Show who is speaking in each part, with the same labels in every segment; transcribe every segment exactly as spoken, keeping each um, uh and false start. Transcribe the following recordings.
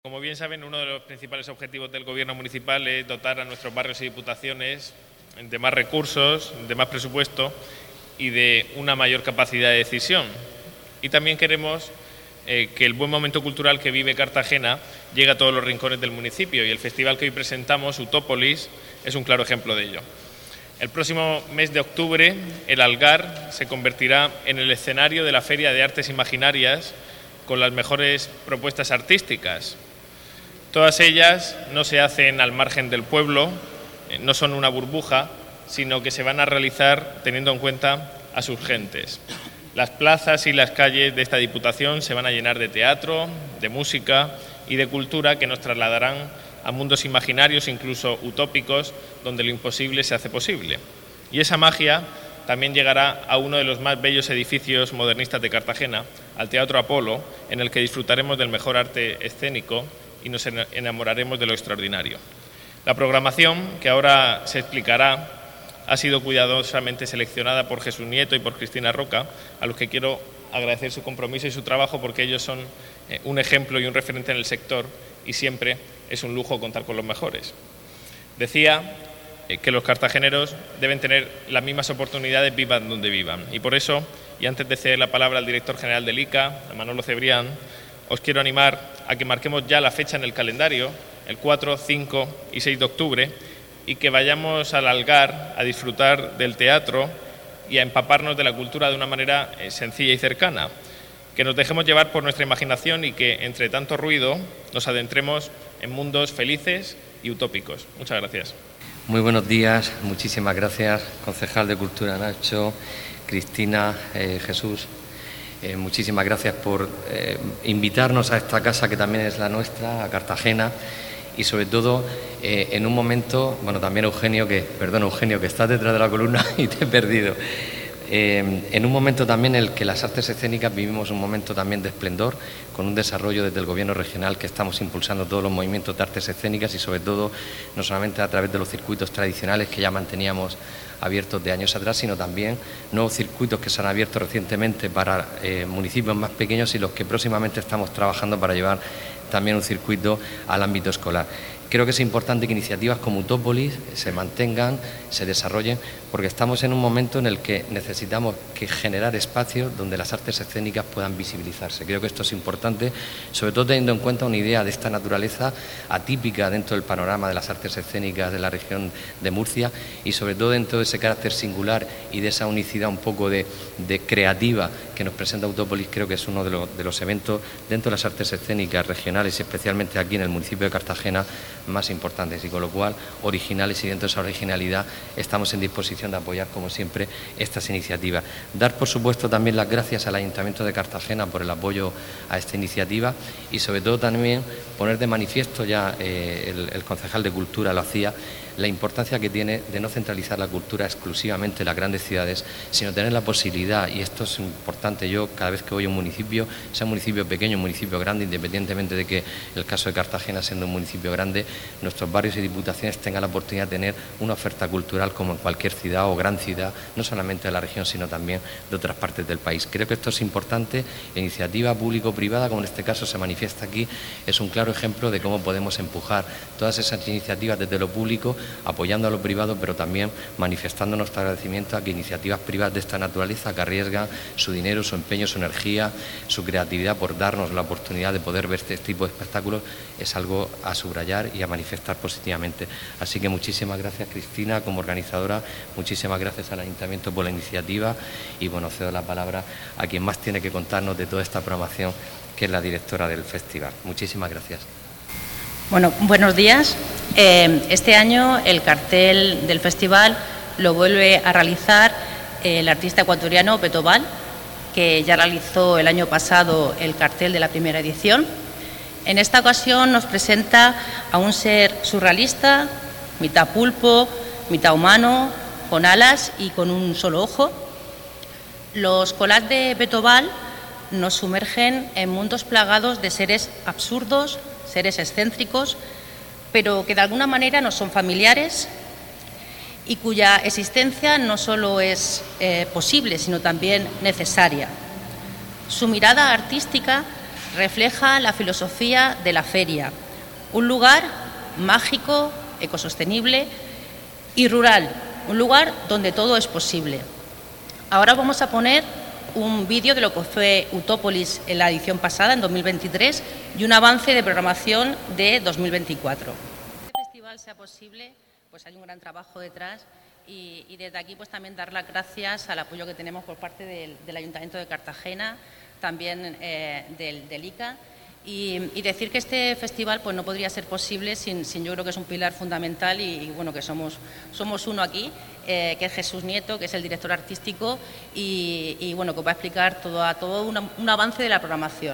Speaker 1: Como bien saben, uno de los principales objetivos del Gobierno municipal es dotar a nuestros barrios y diputaciones de más recursos, de más presupuesto y de una mayor capacidad de decisión. Y también queremos eh, que el buen momento cultural que vive Cartagena llegue a todos los rincones del municipio, y el festival que hoy presentamos, Utópolis, es un claro ejemplo de ello. El próximo mes de octubre, el Algar se convertirá en el escenario de la Feria de Artes Imaginarias con las mejores propuestas artísticas. Todas ellas no se hacen al margen del pueblo, no son una burbuja, sino que se van a realizar teniendo en cuenta a sus gentes. Las plazas y las calles de esta Diputación se van a llenar de teatro, de música y de cultura que nos trasladarán a mundos imaginarios, incluso utópicos, donde lo imposible se hace posible. Y esa magia también llegará a uno de los más bellos edificios modernistas de Cartagena, al Teatro Apolo, en el que disfrutaremos del mejor arte escénico y nos enamoraremos de lo extraordinario. La programación, que ahora se explicará, ha sido cuidadosamente seleccionada por Jesús Nieto y por Cristina Roca, a los que quiero agradecer su compromiso y su trabajo, porque ellos son un ejemplo y un referente en el sector y siempre es un lujo contar con los mejores. Decía que los cartageneros deben tener las mismas oportunidades, vivan donde vivan, y por eso, y antes de ceder la palabra al director general del I C A, a Manolo Cebrián, os quiero animar a que marquemos ya la fecha en el calendario, el cuatro, cinco y seis de octubre, y que vayamos al Algar a disfrutar del teatro y a empaparnos de la cultura de una manera sencilla y cercana. Que nos dejemos llevar por nuestra imaginación y que, entre tanto ruido, nos adentremos en mundos felices y utópicos. Muchas gracias.
Speaker 2: Muy buenos días, muchísimas gracias, concejal de Cultura Nacho, Cristina, eh, Jesús. Eh, muchísimas gracias por eh, invitarnos a esta casa que también es la nuestra, a Cartagena, y sobre todo eh, en un momento, bueno, también Eugenio, que, perdón Eugenio, que estás detrás de la columna y te he perdido, eh, en un momento también en el que las artes escénicas vivimos un momento también de esplendor, con un desarrollo desde el Gobierno regional que estamos impulsando todos los movimientos de artes escénicas y sobre todo no solamente a través de los circuitos tradicionales que ya manteníamos abiertos de años atrás, sino también nuevos circuitos que se han abierto recientemente para eh, municipios más pequeños y los que próximamente estamos trabajando para llevar también un circuito al ámbito escolar. Creo que es importante que iniciativas como Utópolis se mantengan, se desarrollen, porque estamos en un momento en el que necesitamos que generar espacios donde las artes escénicas puedan visibilizarse. Creo que esto es importante, sobre todo teniendo en cuenta una idea de esta naturaleza atípica dentro del panorama de las artes escénicas de la región de Murcia y sobre todo dentro de ese carácter singular y de esa unicidad un poco de, de creativa que nos presenta Utópolis. Creo que es uno de los, de los eventos dentro de las artes escénicas regionales y especialmente aquí en el municipio de Cartagena más importantes y con lo cual originales, y dentro de esa originalidad estamos en disposición de apoyar como siempre estas iniciativas. Dar por supuesto también las gracias al Ayuntamiento de Cartagena por el apoyo a esta iniciativa y sobre todo también poner de manifiesto, ya eh, el, el concejal de Cultura lo hacía, la importancia que tiene de no centralizar la cultura exclusivamente en las grandes ciudades, sino tener la posibilidad, y esto es importante, yo cada vez que voy a un municipio, sea un municipio pequeño, un municipio grande, independientemente de que el caso de Cartagena siendo un municipio grande, nuestros barrios y diputaciones tengan la oportunidad de tener una oferta cultural como en cualquier ciudad o gran ciudad, no solamente de la región, sino también de otras partes del país. Creo que esto es importante, la iniciativa público-privada, como en este caso se manifiesta aquí, es un claro ejemplo de cómo podemos empujar todas esas iniciativas desde lo público, apoyando a lo privado, pero también manifestando nuestro agradecimiento a que iniciativas privadas de esta naturaleza, que arriesgan su dinero, su empeño, su energía, su creatividad por darnos la oportunidad de poder ver este tipo de espectáculos, es algo a subrayar y a manifestar positivamente. Así que muchísimas gracias, Cristina, como organizadora, muchísimas gracias al Ayuntamiento por la iniciativa y bueno, cedo la palabra a quien más tiene que contarnos de toda esta programación, que es la directora del festival. Muchísimas gracias.
Speaker 3: Bueno, buenos días. Eh, este año el cartel del festival lo vuelve a realizar el artista ecuatoriano Beto Val, que ya realizó el año pasado el cartel de la primera edición. En esta ocasión nos presenta a un ser surrealista, mitad pulpo, mitad humano, con alas y con un solo ojo. Los collages de Beto Val nos sumergen en mundos plagados de seres absurdos, seres excéntricos, pero que de alguna manera nos son familiares y cuya existencia no solo es eh, posible, sino también necesaria. Su mirada artística refleja la filosofía de la feria, un lugar mágico, ecosostenible y rural, un lugar donde todo es posible. Ahora vamos a poner un vídeo de lo que fue Utópolis en la edición pasada, en dos mil veintitrés, y un avance de programación de dos mil veinticuatro. Que este festival sea posible, pues hay un gran trabajo detrás y, y desde aquí pues también dar las gracias al apoyo que tenemos por parte del, del Ayuntamiento de Cartagena, también eh, del, del I C A, y, y decir que este festival pues no podría ser posible sin, sin yo creo que es un pilar fundamental y, y bueno que somos, somos uno aquí, eh, que es Jesús Nieto, que es el director artístico y, y bueno que va a explicar todo, a todo una, un avance de la programación.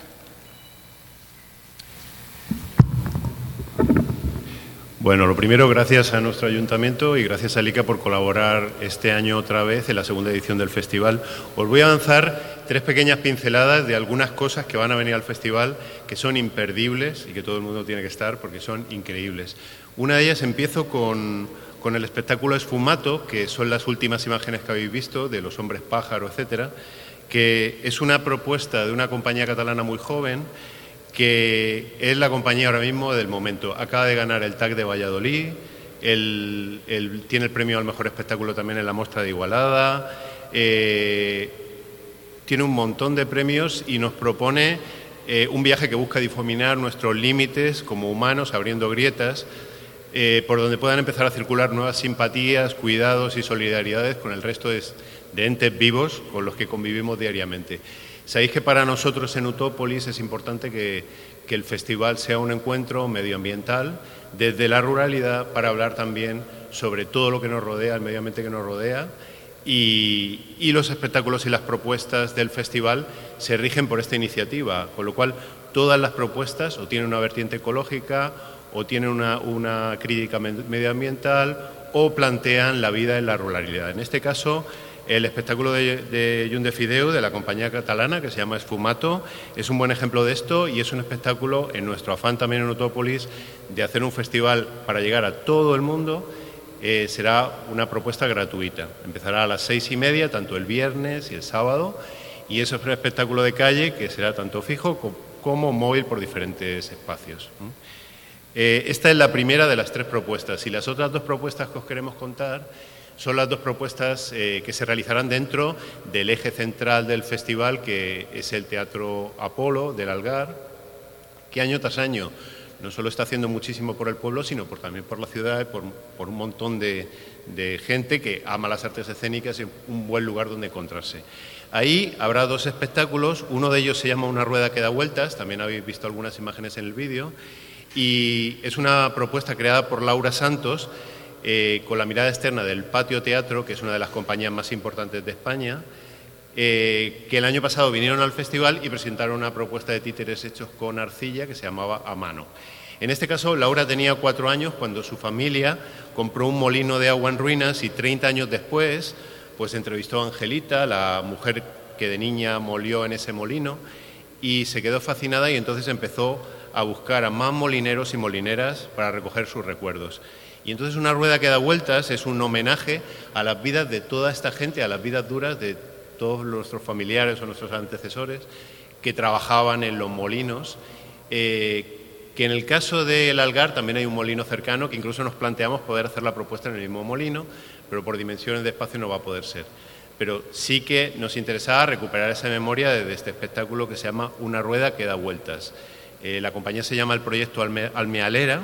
Speaker 4: Bueno, lo primero, gracias a nuestro ayuntamiento y gracias a I C A por colaborar este año otra vez en la segunda edición del festival. Os voy a avanzar tres pequeñas pinceladas de algunas cosas que van a venir al festival que son imperdibles y que todo el mundo tiene que estar porque son increíbles. Una de ellas empiezo con, con el espectáculo Esfumato, que son las últimas imágenes que habéis visto de los hombres pájaro, etcétera, que es una propuesta de una compañía catalana muy joven que es la compañía ahora mismo del momento. Acaba de ganar el TAC de Valladolid, el, el, tiene el premio al mejor espectáculo también en la Mostra de Igualada, eh, tiene un montón de premios y nos propone eh, un viaje que busca difuminar nuestros límites como humanos, abriendo grietas, eh, por donde puedan empezar a circular nuevas simpatías, cuidados y solidaridades con el resto de, de entes vivos con los que convivimos diariamente. Sabéis que para nosotros en Utópolis es importante que, que el festival sea un encuentro medioambiental desde la ruralidad para hablar también sobre todo lo que nos rodea, el medio ambiente que nos rodea y, y los espectáculos y las propuestas del festival se rigen por esta iniciativa, con lo cual todas las propuestas o tienen una vertiente ecológica o tienen una, una crítica medioambiental o plantean la vida en la ruralidad. En este caso, el espectáculo de, de Llum de Fideu, de la compañía catalana, que se llama Esfumato, es un buen ejemplo de esto y es un espectáculo, en nuestro afán también en Utópolis, de hacer un festival para llegar a todo el mundo, eh, será una propuesta gratuita. Empezará a las seis y media, tanto el viernes y el sábado, y eso es un espectáculo de calle que será tanto fijo como, como móvil por diferentes espacios. Eh, esta es la primera de las tres propuestas y las otras dos propuestas que os queremos contar son las dos propuestas eh, que se realizarán dentro del eje central del festival, que es el Teatro Apolo del Algar, que año tras año no solo está haciendo muchísimo por el pueblo, sino por, también por la ciudad y por, por un montón de, de gente que ama las artes escénicas y un buen lugar donde encontrarse. Ahí habrá dos espectáculos, uno de ellos se llama Una rueda que da vueltas, también habéis visto algunas imágenes en el vídeo, y es una propuesta creada por Laura Santos, Eh, con la mirada externa del Patio Teatro, que es una de las compañías más importantes de España, eh, que el año pasado vinieron al festival y presentaron una propuesta de títeres hechos con arcilla que se llamaba A Mano. En este caso, Laura tenía cuatro años cuando su familia compró un molino de agua en ruinas y treinta años después pues entrevistó a Angelita, la mujer que de niña molió en ese molino, y se quedó fascinada y entonces empezó a buscar a más molineros y molineras para recoger sus recuerdos. Y entonces Una rueda que da vueltas es un homenaje a las vidas de toda esta gente, a las vidas duras de todos nuestros familiares o nuestros antecesores que trabajaban en los molinos, eh, que en el caso del Algar también hay un molino cercano que incluso nos planteamos poder hacer la propuesta en el mismo molino, pero por dimensiones de espacio no va a poder ser. Pero sí que nos interesaba recuperar esa memoria desde este espectáculo que se llama Una rueda que da vueltas. Eh, la compañía se llama el Proyecto Alme Almealera,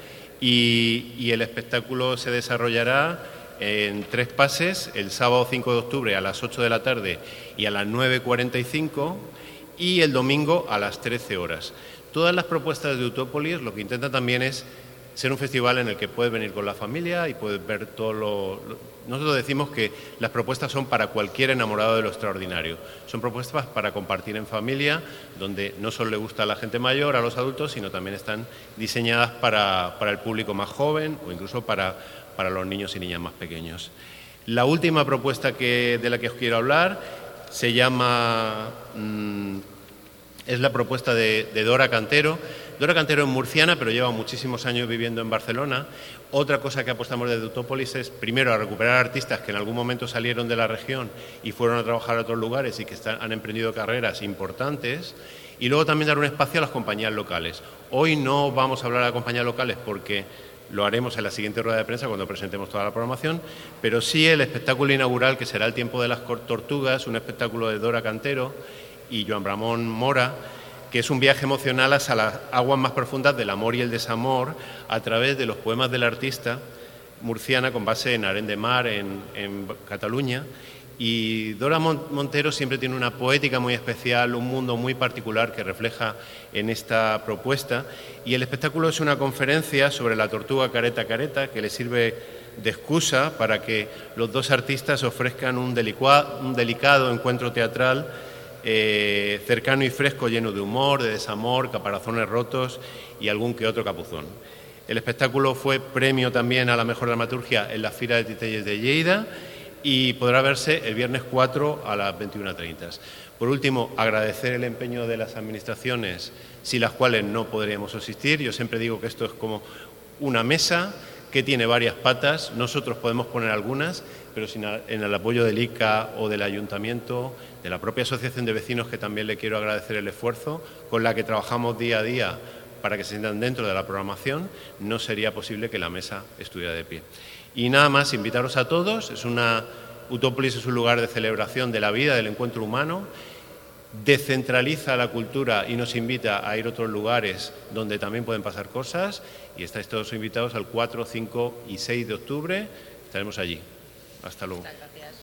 Speaker 4: Y, y el espectáculo se desarrollará en tres pases, el sábado cinco de octubre a las ocho de la tarde y a las nueve cuarenta y cinco y el domingo a las trece horas. Todas las propuestas de Utópolis lo que intentan también es ser un festival en el que puedes venir con la familia y puedes ver todo lo, lo... Nosotros decimos que las propuestas son para cualquier enamorado de lo extraordinario. Son propuestas para compartir en familia, donde no solo le gusta a la gente mayor, a los adultos, sino también están diseñadas para, para el público más joven o incluso para, para los niños y niñas más pequeños. La última propuesta que, de la que os quiero hablar se llama... Mmm, es la propuesta de, de Dora Cantero. Dora Cantero es murciana, pero lleva muchísimos años viviendo en Barcelona. Otra cosa que apostamos desde Utópolis es, primero, a recuperar artistas que en algún momento salieron de la región y fueron a trabajar a otros lugares y que están, han emprendido carreras importantes. Y luego también dar un espacio a las compañías locales. Hoy no vamos a hablar de compañías locales porque lo haremos en la siguiente rueda de prensa cuando presentemos toda la programación, pero sí el espectáculo inaugural, que será El tiempo de las tortugas, un espectáculo de Dora Cantero y Joan Ramón Mora, que es un viaje emocional hacia las aguas más profundas del amor y el desamor a través de los poemas del artista murciana con base en Arenys de Mar, en, en Cataluña. Y Dora Montero siempre tiene una poética muy especial, un mundo muy particular que refleja en esta propuesta. Y el espectáculo es una conferencia sobre la tortuga careta careta que le sirve de excusa para que los dos artistas ofrezcan un, delicua, un delicado encuentro teatral eh, cercano y fresco, lleno de humor, de desamor, caparazones rotos y algún que otro capuzón. El espectáculo fue premio también a la mejor dramaturgia en la Fira de Titelles de Lleida y podrá verse el viernes cuatro a las veintiuna treinta. Por último, agradecer el empeño de las administraciones, sin las cuales no podríamos asistir. Yo siempre digo que esto es como una mesa que tiene varias patas. Nosotros podemos poner algunas, pero sin en el apoyo del I C A o del Ayuntamiento, de la propia Asociación de Vecinos, que también le quiero agradecer el esfuerzo, con la que trabajamos día a día para que se sientan dentro de la programación, no sería posible que la mesa estuviera de pie. Y nada más, invitaros a todos. Es una Utópolis es un lugar de celebración de la vida, del encuentro humano, descentraliza la cultura y nos invita a ir a otros lugares donde también pueden pasar cosas, y estáis todos invitados al cuatro, cinco y seis de octubre, estaremos allí. Hasta luego.